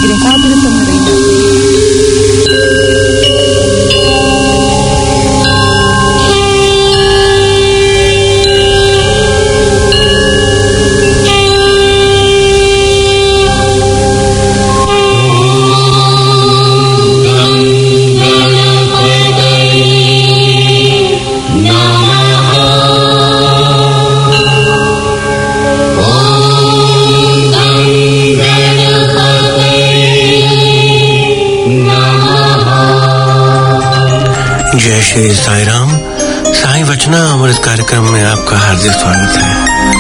Ingrid kaabirta marayna. जय श्री साई राम। साई वचना अमृत कार्यक्रम में आपका हार्दिक स्वागत है।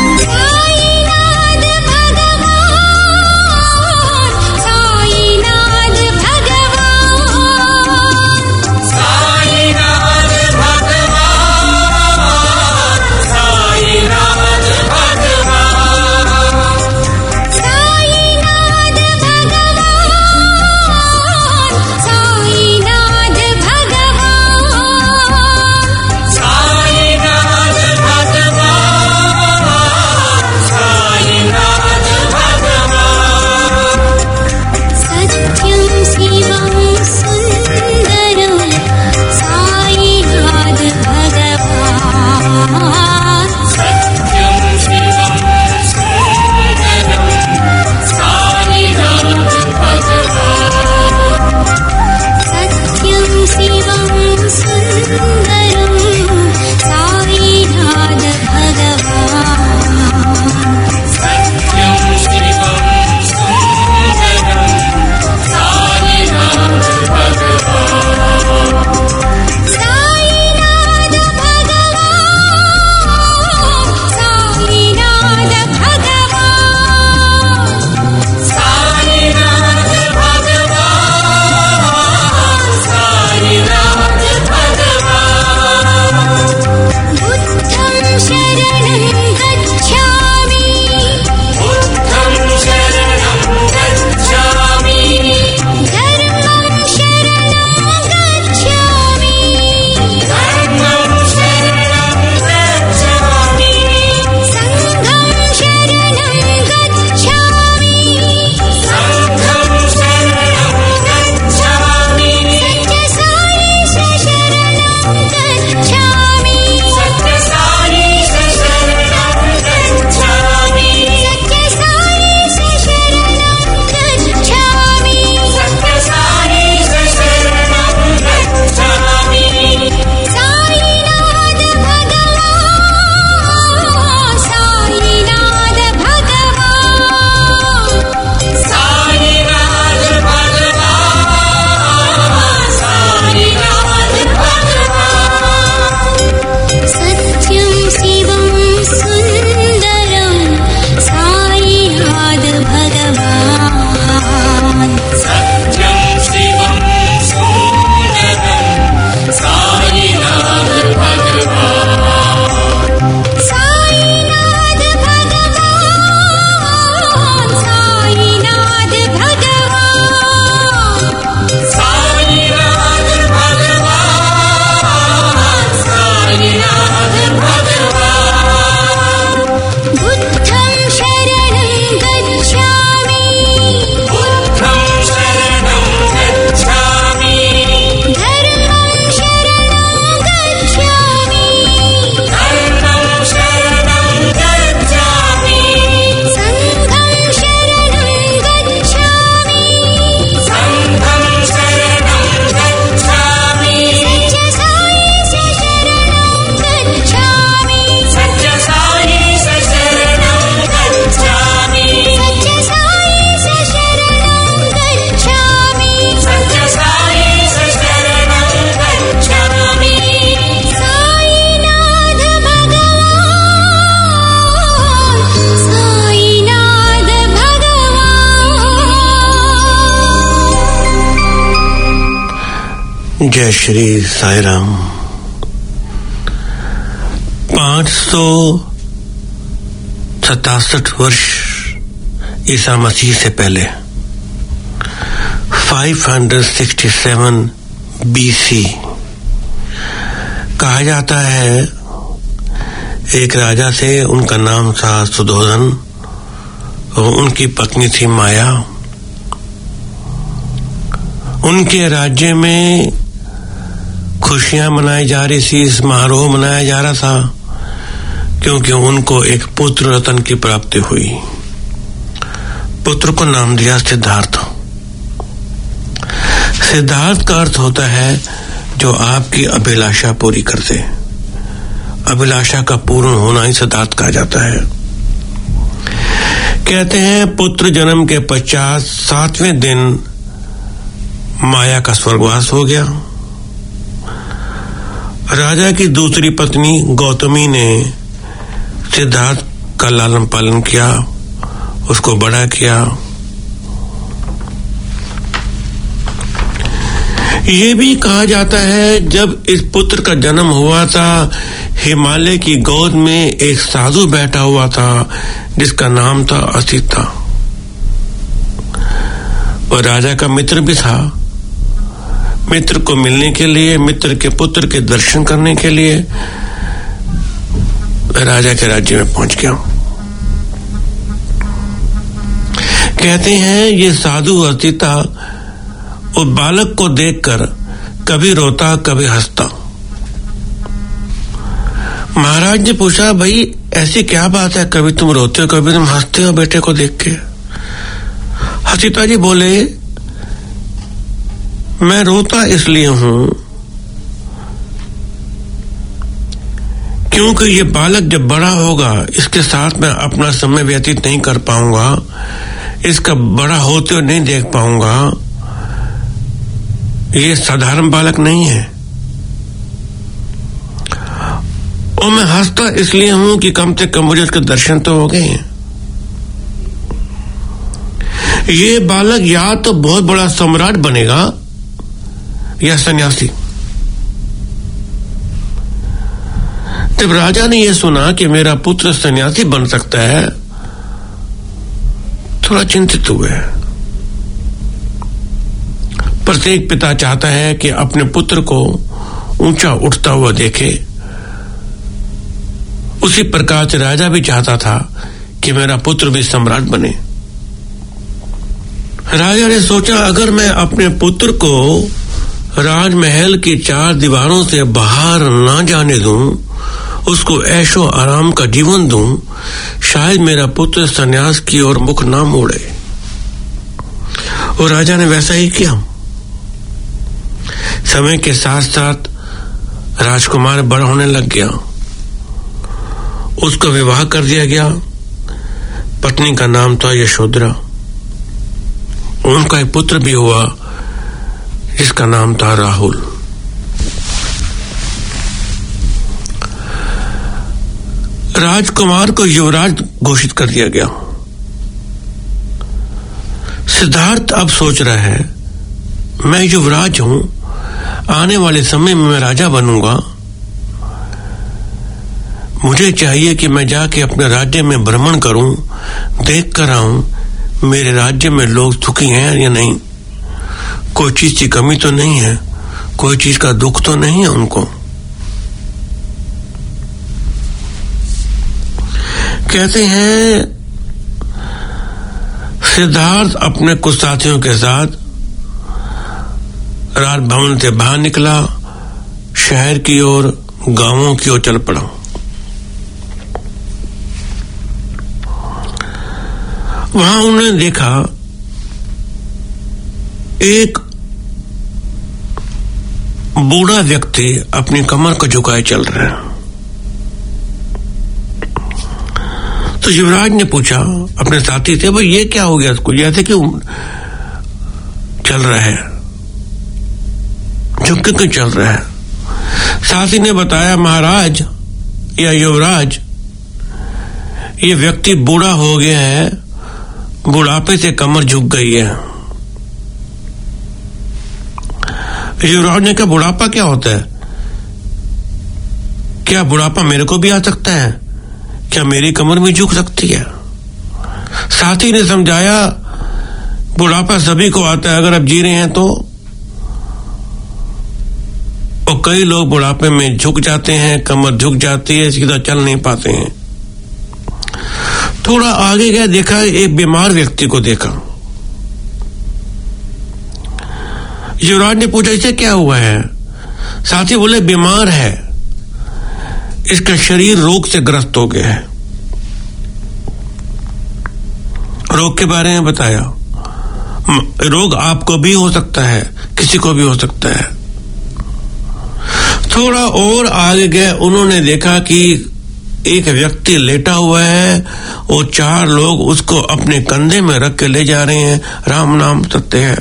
जय श्री साई राम। 567 वर्ष ईसा मसीह से पहले 567 BC कहा जाता है एक राजा थे, उनका नाम था सुधोधन और उनकी पत्नी थी माया। उनके राज्य में खुशियां मनाई जा रही थी, समारोह मनाया जा रहा था, क्योंकि उनको एक पुत्र रत्न की प्राप्ति हुई। पुत्र को नाम दिया सिद्धार्थ। सिद्धार्थ का अर्थ होता है जो आपकी अभिलाषा पूरी कर दे। अभिलाषा का पूर्ण होना ही सिद्धार्थ कहा जाता है। कहते हैं पुत्र जन्म के पश्चात 7वें दिन माया का स्वर्गवास हो गया। राजा की दूसरी पत्नी गौतमी ने सिद्धार्थ का लालन पालन किया, उसको बड़ा किया। ये भी कहा जाता है जब इस पुत्र का जन्म हुआ था, हिमालय की गोद में एक साधु बैठा हुआ था जिसका नाम था असिता। और राजा का मित्र भी था। मित्र को मिलने के लिए, मित्र के पुत्र के दर्शन करने के लिए राजा के राज्य में पहुंच गया। कहते हैं ये साधु असिता उस बालक को देखकर कभी रोता कभी हंसता। महाराज ने पूछा, भाई ऐसी क्या बात है, कभी तुम रोते हो कभी तुम हंसते हो बेटे को देख के? असिता जी बोले, मैं रोता इसलिए हूं क्योंकि ये बालक जब बड़ा होगा इसके साथ मैं अपना समय व्यतीत नहीं कर पाऊंगा, इसका बड़ा होते हुए नहीं देख पाऊंगा। ये साधारण बालक नहीं है। और मैं हंसता इसलिए हूं कि कम से कम मुझे उसके दर्शन तो हो गए। ये बालक या तो बहुत बड़ा सम्राट बनेगा या सन्यासी। जब राजा ने यह सुना कि मेरा पुत्र सन्यासी बन सकता है, थोड़ा चिंतित हुए। प्रत्येक पिता चाहता है कि अपने पुत्र को ऊंचा उठता हुआ देखे। उसी प्रकार से राजा भी चाहता था कि मेरा पुत्र भी सम्राट बने। राजा ने सोचा, अगर मैं अपने पुत्र को राजमहल की 4 दीवारों से बाहर ना जाने दूं, उसको ऐशो आराम का जीवन दूं, शायद मेरा पुत्र सन्यास की ओर मुख ना मोड़े। और राजा ने वैसा ही किया। समय के साथ साथ राजकुमार बड़ा होने लग गया। उसका विवाह कर दिया गया। पत्नी का नाम था यशोधरा। उनका एक पुत्र भी हुआ जिसका नाम था राहुल। राजकुमार को युवराज घोषित कर दिया गया। सिद्धार्थ अब सोच रहा है, मैं युवराज हूं, आने वाले समय में मैं राजा बनूंगा। मुझे चाहिए कि मैं जाके अपने राज्य में भ्रमण करूं, देख कर आऊं मेरे राज्य में लोग सुखी हैं या नहीं, कोई चीज की कमी तो नहीं है, कोई चीज का दुख तो नहीं है उनको। कहते हैं सिद्धार्थ अपने कुछ साथियों के साथ राजभवन से बाहर निकला, शहर की ओर, गांवों की ओर चल पड़ा। वहां उन्होंने देखा एक बूढ़ा व्यक्ति अपनी कमर को झुकाए चल रहा है। तो युवराज ने पूछा अपने साथी से, भाई ये क्या हो गया इसको, ऐसे क्यों चल रहा है, झुक क्यों चल रहा है? साथी ने बताया, महाराज या युवराज, ये व्यक्ति बूढ़ा हो गया है, बुढ़ापे से कमर झुक गई है। युवराज ने कहा, बुढ़ापा क्या होता है? क्या बुढ़ापा मेरे को भी आ सकता है? क्या मेरी कमर भी झुक सकती है? साथी ने समझाया, बुढ़ापा सभी को आता है अगर आप जी रहे हैं तो। और कई लोग बुढ़ापे में झुक जाते हैं, कमर झुक जाती है, सीधा चल नहीं पाते हैं। थोड़ा आगे गया, देखा एक बीमार व्यक्ति को देखा। युवराज ने पूछा इसे क्या हुआ है? साथी बोले बीमार है, इसका शरीर रोग से ग्रस्त हो गया है। रोग के बारे में बताया, रोग आपको भी हो सकता है, किसी को भी हो सकता है। थोड़ा और आगे गए, उन्होंने देखा कि एक व्यक्ति लेटा हुआ है और 4 लोग उसको अपने कंधे में रख के ले जा रहे हैं। राम नाम सत्य है,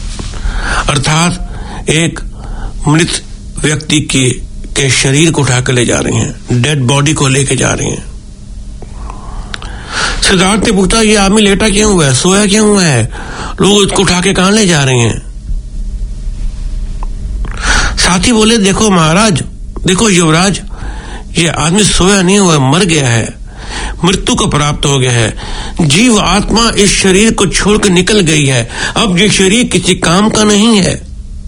अर्थात एक मृत व्यक्ति के शरीर को उठा कर ले जा रहे हैं, डेड बॉडी को लेके जा रहे हैं। सिद्धार्थ ने पूछा ये आदमी लेटा क्यों हुआ है, सोया क्यों हुआ है, लोग उसको उठा के कहां ले जा रहे हैं? साथी बोले देखो महाराज, देखो युवराज, ये आदमी सोया नहीं हुआ, मर गया है, मृत्यु को प्राप्त हो गया है। जीव आत्मा इस शरीर को छोड़कर निकल गई है, अब ये शरीर किसी काम का नहीं है।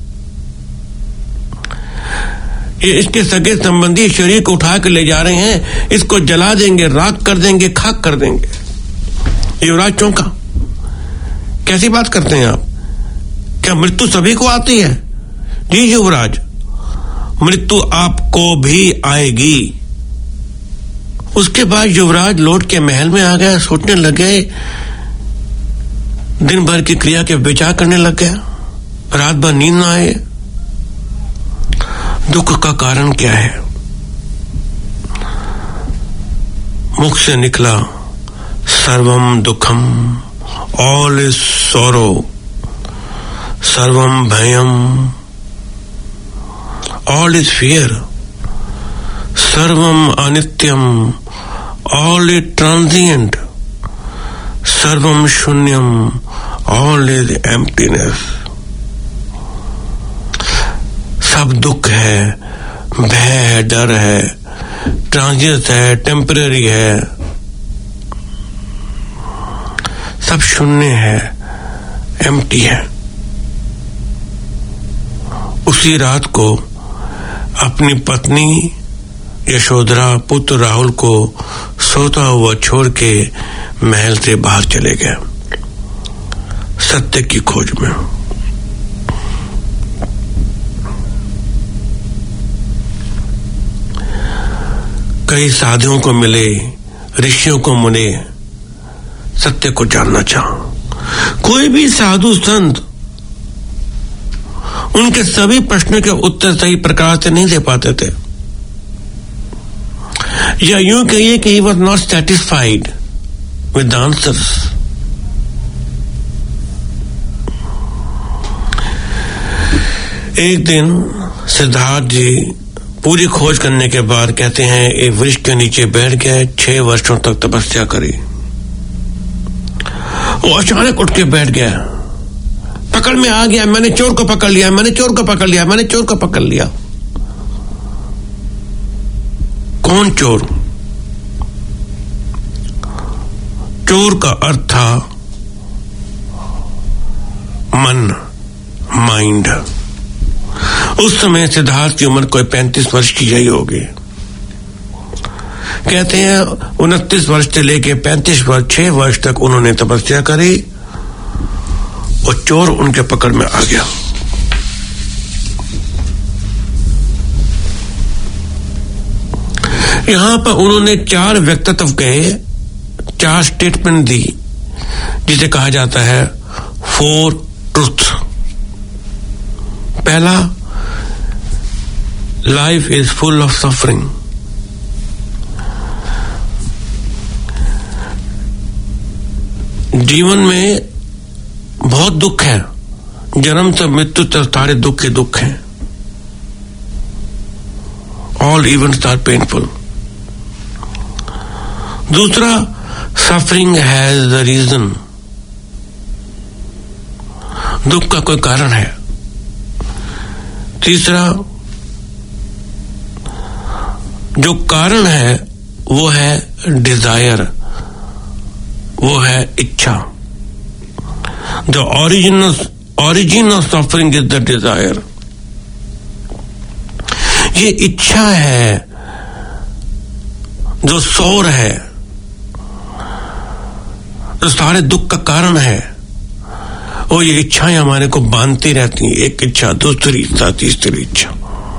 ये इसके सगे संबंधी शरीर को उठा कर ले जा रहे हैं, इसको जला देंगे, राख कर देंगे, खाक कर देंगे। युवराज चौंका, कैसी बात करते हैं आप? क्या मृत्यु सभी को आती है? जी युवराज, मृत्यु आपको भी आएगी। उसके बाद युवराज लौट के महल में आ गया, सोचने लगे, दिन भर की क्रिया के विचार करने लग गया, रात भर नींद ना आए। दुख का कारण क्या है? मुख से निकला सर्वम दुखम, ऑल इज सॉरो, सर्वम भयम, ऑल इज फियर, सर्वम अनित्यम, ऑल इज ट्रांजिएंट, सर्वम शून्यम, ऑल इज एम्प्टीनेस। सब दुख है, भय है, डर है, ट्रांजिएंट है, टेम्पररी है, सब शून्य है, एम्प्टी है। उसी रात को अपनी पत्नी यशोधरा, पुत्र राहुल को सोता हुआ छोड़ के महल से बाहर चले गए, सत्य की खोज में। कई साधुओं को मिले, ऋषियों को मिले, सत्य को जानना चाहा। कोई भी साधु संत उनके सभी प्रश्नों के उत्तर सही प्रकार से नहीं दे पाते थे, या यूं कहिए कि he was not satisfied with the answers. एक दिन सिद्धार्थ जी पूरी खोज करने के बाद कहते हैं एक वृक्ष के नीचे बैठ गए, 6 वर्षों तक तपस्या करी। वो अचानक उठ के बैठ गया, पकड़ में आ गया, मैंने चोर को पकड़ लिया, मैंने चोर को पकड़ लिया, मैंने चोर को पकड़ लिया। कौन चोर? चोर का अर्थ था मन, माइंड। उस समय सिद्धार्थ की उम्र कोई 35 वर्ष की यही होगी। कहते हैं 29 वर्ष से लेके 35 वर्ष, 6 वर्ष तक उन्होंने तपस्या करी और चोर उनके पकड़ में आ गया। यहां पर उन्होंने 4 व्यक्तित्व कहे, 4 स्टेटमेंट दी, जिसे कहा जाता है 4 ट्रूथ। पहला, life is full of suffering. जीवन में बहुत दुख है, जन्म से मृत्यु तक सारे दुख के दुख हैं। All events are painful. दूसरा, सफरिंग हैज द रीजन। दुख का कोई कारण है। तीसरा, जो कारण है वो है डिजायर, वो है इच्छा। The origin of suffering is the desire. ये इच्छा है जो शोर है, जो सारे दुख का कारण है। और ये इच्छाएं हमारे को बांधती रहती हैं, एक इच्छा, दूसरी इच्छा, तीसरी इच्छा।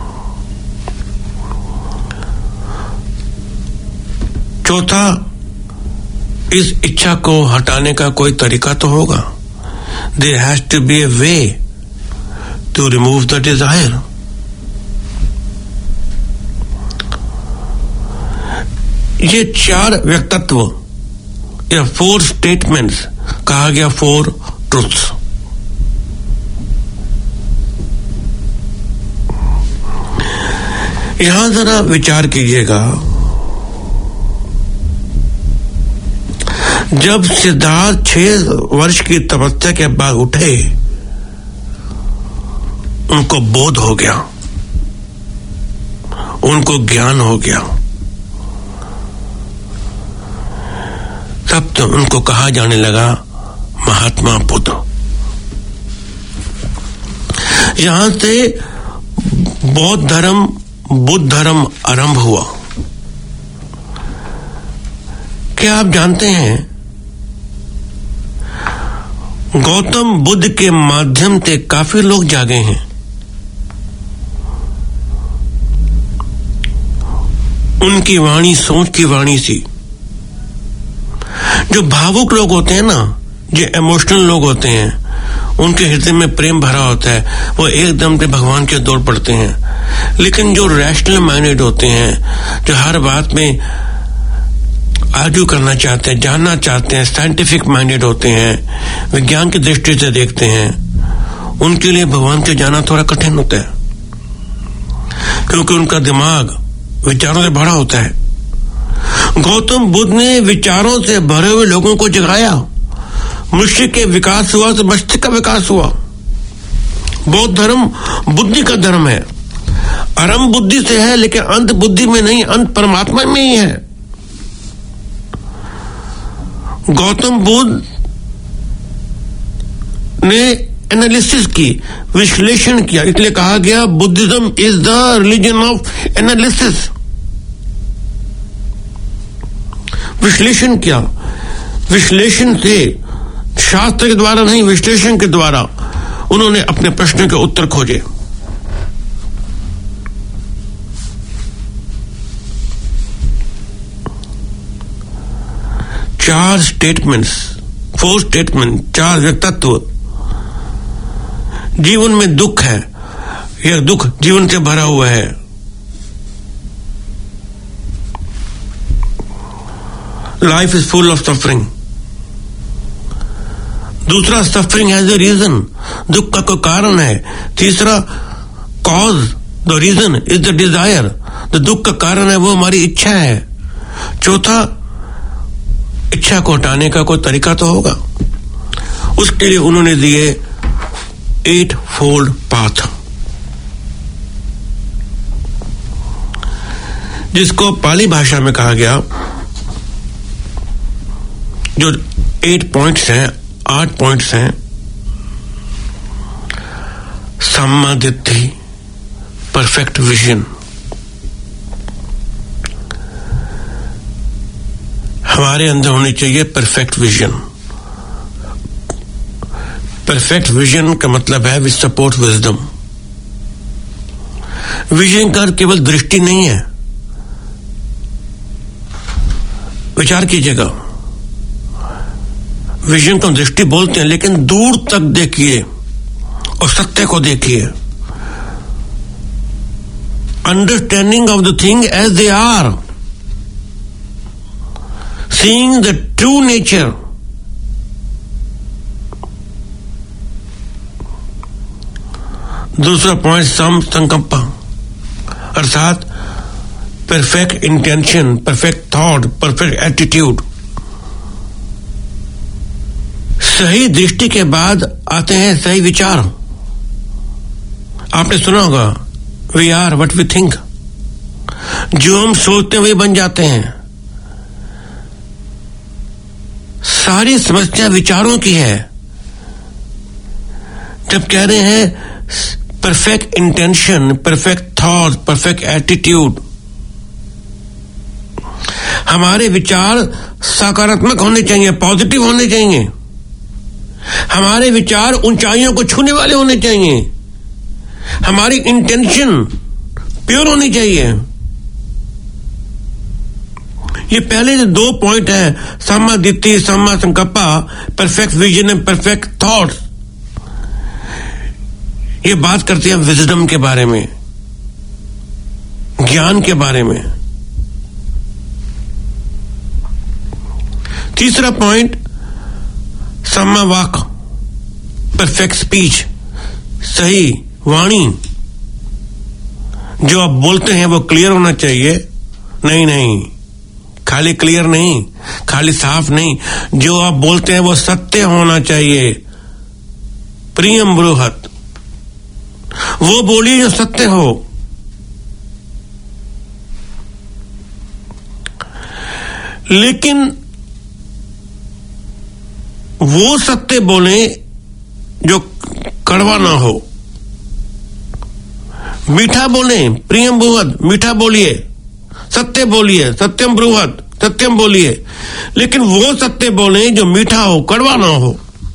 चौथा, इस इच्छा को हटाने का कोई तरीका तो होगा। There has to be a way to remove the desire. ये 4 व्यक्तित्व या 4 स्टेटमेंट्स कहा गया 4 ट्रुथ्स। यहां जरा विचार कीजिएगा, जब सिद्धार्थ 6 वर्ष की तपस्या के बाद उठे, उनको बोध हो गया, उनको ज्ञान हो गया, तब तो उनको कहा जाने लगा महात्मा बुद्ध। यहां से बौद्ध धर्म, बुद्ध धर्म आरंभ हुआ। क्या आप जानते हैं, गौतम बुद्ध के माध्यम से काफी लोग जागे हैं। उनकी वाणी सोच की वाणी सी। जो भावुक लोग होते हैं ना, जो इमोशनल लोग होते हैं, उनके हृदय में प्रेम भरा होता है, वो एकदम से भगवान के दौड़ पड़ते हैं। लेकिन जो रैशनल माइंडेड होते हैं, जो हर बात में आर्ग्यू करना चाहते हैं, जानना चाहते हैं, साइंटिफिक माइंडेड होते हैं, विज्ञान की दृष्टि से देखते हैं, उनके लिए भगवान के जाना थोड़ा कठिन होता है, क्योंकि उनका दिमाग विचारों से भरा होता है। गौतम बुद्ध ने विचारों से भरे हुए लोगों को जगाया। मनुष्य के विकास हुआ तो मस्तिष्क का विकास हुआ। बौद्ध धर्म बुद्धि का धर्म है। आरंभ बुद्धि से है, लेकिन अंत बुद्धि में नहीं, अंत परमात्मा में ही है। गौतम बुद्ध ने एनालिसिस की, विश्लेषण किया, इसलिए कहा गया Buddhism is the religion of analysis. विश्लेषण किया, विश्लेषण से, शास्त्र के द्वारा नहीं, विश्लेषण के द्वारा उन्होंने अपने प्रश्न के उत्तर खोजे। चार स्टेटमेंट्स, 4 स्टेटमेंट, 4 व्यक्तित्व। जीवन में दुख है, यह दुख जीवन से भरा हुआ है। Life is full of suffering. दूसरा, सफरिंग हैज ए रीजन, दुख का कोई कारण है। तीसरा, cause, the reason is the desire, the दुख का कारण है वो हमारी इच्छा है। चौथा, इच्छा को हटाने का कोई तरीका तो होगा। उसके लिए उन्होंने दिए 8 फोल्ड पाथ, जिसको पाली भाषा में कहा गया, जो 8 पॉइंट्स हैं, 8 पॉइंट्स हैं। सम्मा दिट्ठि, परफेक्ट विजन। हमारे अंदर होनी चाहिए परफेक्ट विजन। परफेक्ट विजन का मतलब है विच सपोर्ट विजडम। विजन का केवल दृष्टि नहीं है। विचार कीजिएगा, विजन को दृष्टि बोलते हैं, लेकिन दूर तक देखिए और सत्य को देखिए। Understanding of the thing as they are, seeing the true nature. दूसरा पॉइंट, सम संकल्प, अर्थात perfect intention, perfect thought, perfect attitude. सही दृष्टि के बाद आते हैं सही विचार। आपने सुना होगा, we are what we think. जो हम सोचते हैं वही बन जाते हैं। सारी समस्या विचारों की है। जब कह रहे हैं perfect intention, perfect thought, perfect attitude, हमारे विचार सकारात्मक होने चाहिए, पॉजिटिव होने चाहिए। हमारे विचार ऊंचाइयों को छूने वाले होने चाहिए, हमारी इंटेंशन प्योर होनी चाहिए। ये पहले जो 2 पॉइंट है, सम्मा दिट्ठि, सम्मा संकल्पा, perfect vision and perfect thoughts, ये बात करते हैं विजडम के बारे में, ज्ञान के बारे में। तीसरा पॉइंट, सम्मा वाक, परफेक्ट स्पीच, सही वाणी। जो आप बोलते हैं वो क्लियर होना चाहिए। नहीं, खाली क्लियर नहीं, खाली साफ नहीं, जो आप बोलते हैं वो सत्य होना चाहिए। प्रियम ब्रूहत, वो बोलिए जो सत्य हो। लेकिन वो सत्य बोले जो कड़वा ना हो। मीठा बोले, प्रियम ब्रूहत, मीठा बोलिए, सत्य बोलिए, सत्यम ब्रूहत, सत्यम बोलिए, लेकिन वो सत्य बोले जो मीठा हो, कड़वा ना हो।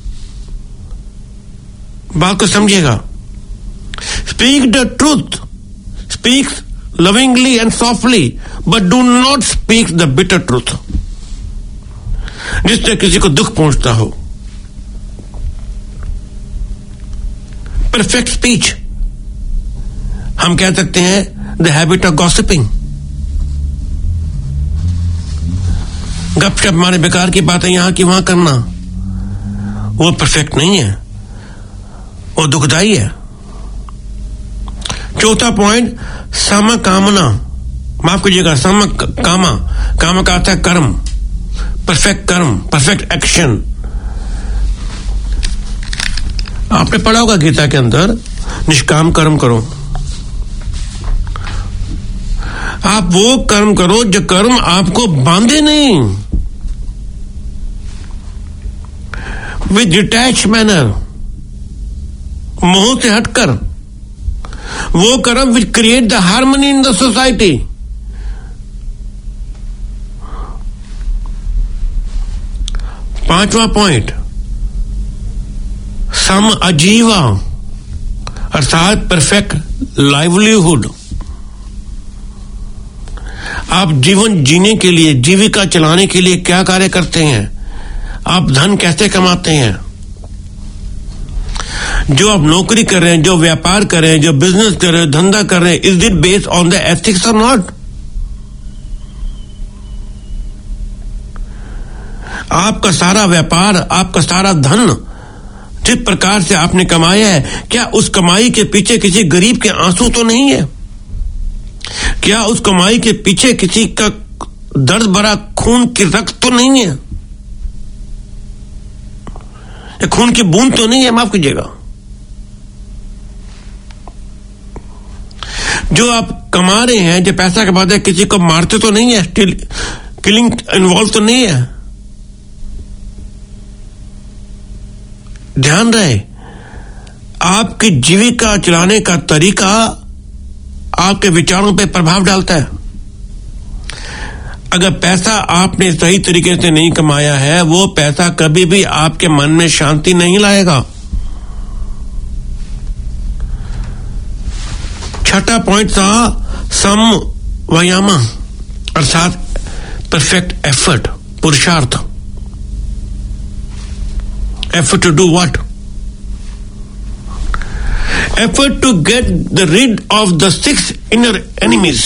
बात को समझिएगा। Speak the truth, speak lovingly and softly, but do not speak the bitter truth, जिससे किसी को दुख पहुंचता हो। परफेक्ट स्पीच, हम कह सकते हैं द हैबिट ऑफ गॉसिपिंग, गपशप मारे बेकार की बातें यहां की वहां करना, वो परफेक्ट नहीं है, वो दुखदाई है। चौथा पॉइंट, समकामना, माफ कीजिएगा, समकामा, कामा का अर्थ है कर्म, परफेक्ट कर्म, परफेक्ट एक्शन। आपने पढ़ा होगा गीता के अंदर, निष्काम कर्म करो। आप वो कर्म करो जो कर्म आपको बांधे नहीं, विद डिटैच मैनर, मोह से हटकर। वो कर्म which create the harmony in the society. पांचवा पॉइंट, सम अजीवा, अर्थात परफेक्ट लाइवलीहुड। आप जीवन जीने के लिए, जीविका चलाने के लिए क्या कार्य करते हैं, आप धन कैसे कमाते हैं, जो आप नौकरी कर रहे हैं, जो व्यापार कर रहे हैं, जो बिजनेस कर रहे हैं, धंधा कर रहे हैं, is it based on the ethics और नॉट? आपका सारा व्यापार, आपका सारा धन जिस प्रकार से आपने कमाया है, क्या उस कमाई के पीछे किसी गरीब के आंसू तो नहीं है? क्या उस कमाई के पीछे किसी का दर्द भरा खून की रक्त तो नहीं है, या खून की बूंद तो नहीं है? माफ कीजिएगा। जो आप कमा रहे हैं, जो पैसा कमाते हैं, किसी को मारते तो नहीं है, किलिंग इन्वॉल्व तो नहीं है? ध्यान रहे, आपकी जीविका चलाने का तरीका आपके विचारों पे प्रभाव डालता है। अगर पैसा आपने सही तरीके से नहीं कमाया है, वो पैसा कभी भी आपके मन में शांति नहीं लाएगा। छठा पॉइंट था सम व्यायामा, अर्थात परफेक्ट एफर्ट, पुरुषार्थ। Effort to do what? Effort to get rid of the 6 inner enemies.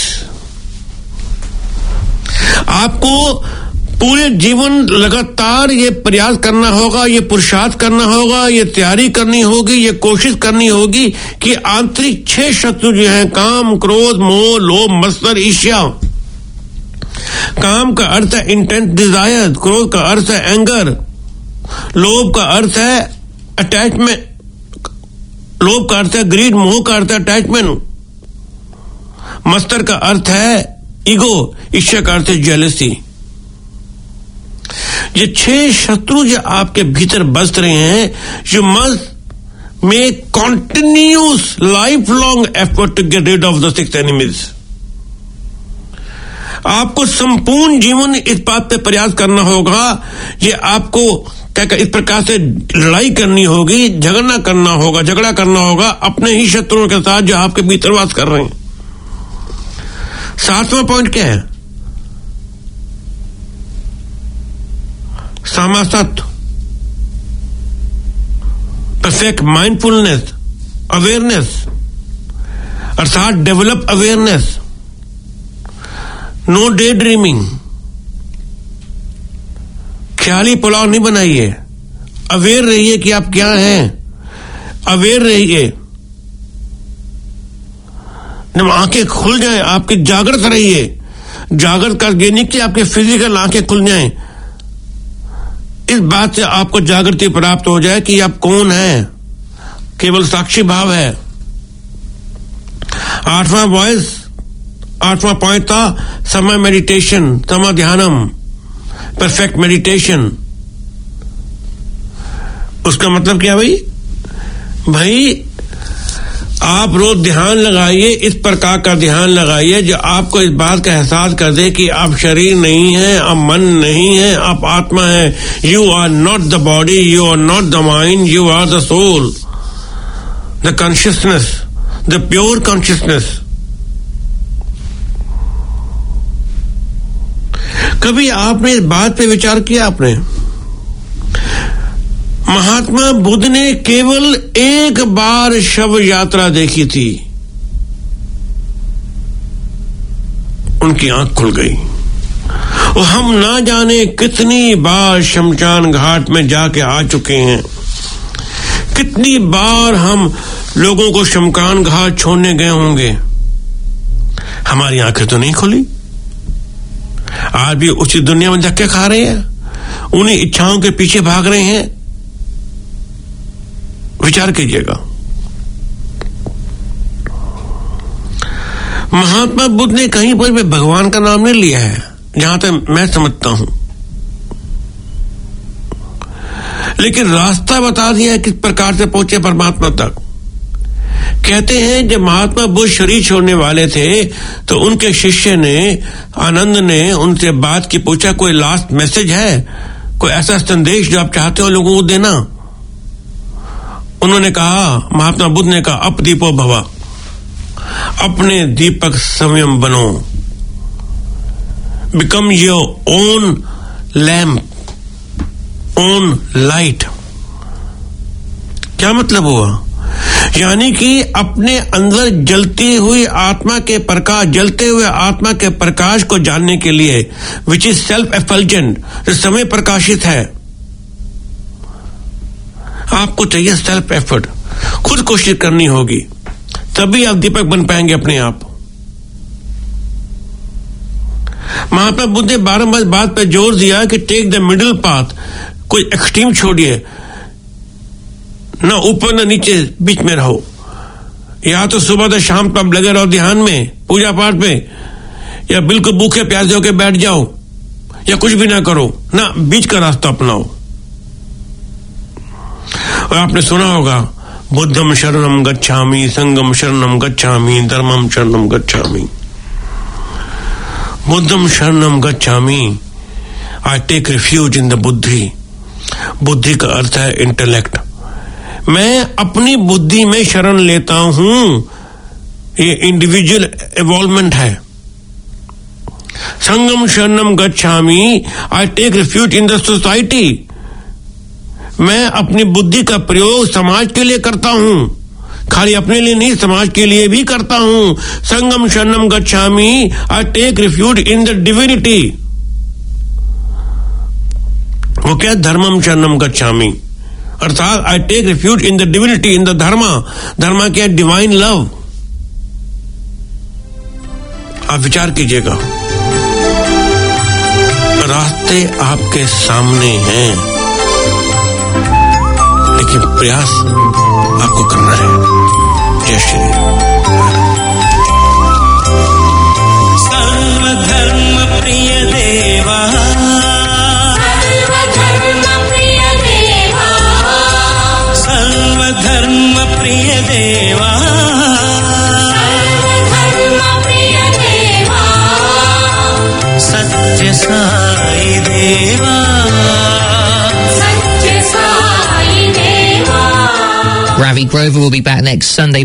आपको पूरे जीवन लगातार ये प्रयास करना होगा, ये पुरुषार्थ करना होगा, ये तैयारी करनी होगी, ये कोशिश करनी होगी कि आंतरिक 6 शत्रु जो हैं, काम, क्रोध, मोह, लोभ, मत्सर, ईर्ष्या। काम का अर्थ है इंटेंस डिजायर, क्रोध का अर्थ है एंगर, लोभ का अर्थ है अटैचमेंट, लोभ का अर्थ है ग्रीड, मोह का अर्थ है अटैचमेंट, मत्सर का अर्थ है ईगो, ईर्ष्या का अर्थ है जेलसी। ये 6 शत्रु जो आपके भीतर बस रहे हैं, you must make continuous life long effort to get rid of the 6 enemies. आपको संपूर्ण जीवन इस बात पे प्रयास करना होगा, ये आपको क्या इस प्रकार से लड़ाई करनी होगी, झगड़ा करना होगा अपने ही शत्रुओं के साथ जो आपके भीतर वास कर रहे हैं। 7वां पॉइंट क्या है? समासत, परफेक्ट माइंडफुलनेस, अवेयरनेस, अर्थात develop awareness, no day dreaming, ख्याली पुलाव नहीं बनाइए, अवेयर रहिए कि आप क्या हैं, अवेयर रहिए। जब आंखें खुल जाएं, आपकी जागृत रहिए, जागृत कर ये नहीं कि आपके फिजिकल आंखें खुल जाएं, इस बात से आपको जागृति प्राप्त हो जाए कि आप कौन हैं, केवल साक्षी भाव है। 8वां पॉइंट था समय मेडिटेशन, समय ध्यानम, परफेक्ट मेडिटेशन। उसका मतलब क्या भाई आप रोज ध्यान लगाइए, इस प्रकार का ध्यान लगाइए जो आपको इस बात का एहसास कर दे कि आप शरीर नहीं है, आप मन नहीं है, आप आत्मा है। You are not the body, you are not the mind, you are the soul, the consciousness, the pure consciousness. कभी आपने इस बात पे विचार किया? आपने महात्मा बुद्ध ने केवल एक बार शव यात्रा देखी थी, उनकी आंख खुल गई। और हम ना जाने कितनी बार शमशान घाट में जाके आ चुके हैं, कितनी बार हम लोगों को शमशान घाट छोड़ने गए होंगे, हमारी आंखें तो नहीं खुली। आज भी उसी दुनिया में धक्के खा रहे हैं, उन्हीं इच्छाओं के पीछे भाग रहे हैं। विचार कीजिएगा। महात्मा बुद्ध ने कहीं पर भी भगवान का नाम नहीं लिया है, जहां तक मैं समझता हूं, लेकिन रास्ता बता दिया है किस प्रकार से पहुंचे परमात्मा तक। कहते हैं जब महात्मा बुद्ध शरीर छोड़ने वाले थे तो उनके शिष्य ने, आनंद ने उनसे बात की, पूछा कोई लास्ट मैसेज है, कोई ऐसा संदेश जो आप चाहते हो लोगों को देना? उन्होंने कहा, महात्मा बुद्ध ने कहा, अप दीपो भवा, अपने दीपक संयम बनो, become your own lamp, own light. क्या मतलब हुआ? यानी कि अपने अंदर जलती हुई आत्मा के प्रकाश, जलते हुए आत्मा के प्रकाश को जानने के लिए, विच इज सेल्फ एफल्जेंट, जो समय प्रकाशित है, आपको चाहिए सेल्फ एफर्ट, खुद कोशिश करनी होगी, तभी आप दीपक बन पाएंगे अपने आप। महात्मा बुद्ध ने बारंबार बात पर जोर दिया कि टेक द मिडिल पाथ, कोई एक्सट्रीम छोड़िए, ना ऊपर ना नीचे, बीच में रहो। या तो सुबह से शाम तक लगे रहो ध्यान में, पूजा पाठ में, या बिल्कुल भूखे प्यासे होकर बैठ जाओ, या कुछ भी ना करो, ना बीच का रास्ता अपनाओ। और आपने सुना होगा, बुद्धम शरणम गच्छामि, संगम शरणम गच्छामि, धर्मम शरणम गच्छामि। बुद्धम शरणम गच्छामि, I take refuge in the buddhi. बुद्धि का अर्थ है इंटेलेक्ट। मैं अपनी बुद्धि में शरण लेता हूं, ये इंडिविजुअल इवॉल्वमेंट है। संगम शरणम गच्छामि, I take refuge in the society. मैं अपनी बुद्धि का प्रयोग समाज के लिए करता हूं, खाली अपने लिए नहीं, समाज के लिए भी करता हूं। संगम शरणम गच्छामि, I take refuge in the divinity. वो क्या? धर्मम शरणम गच्छामि, अर्थात I take refuge in the divinity, in the dharma. धर्मा क्या? Divine love. आप विचार कीजिएगा, रास्ते आपके सामने हैं, लेकिन प्रयास आपको करना है। जय श्री सर्वधर्म प्रिय देवा, सर्वधर्म प्रिय देवा, सत्य साई देवा, सत्य Ravi Grover will be back next Sunday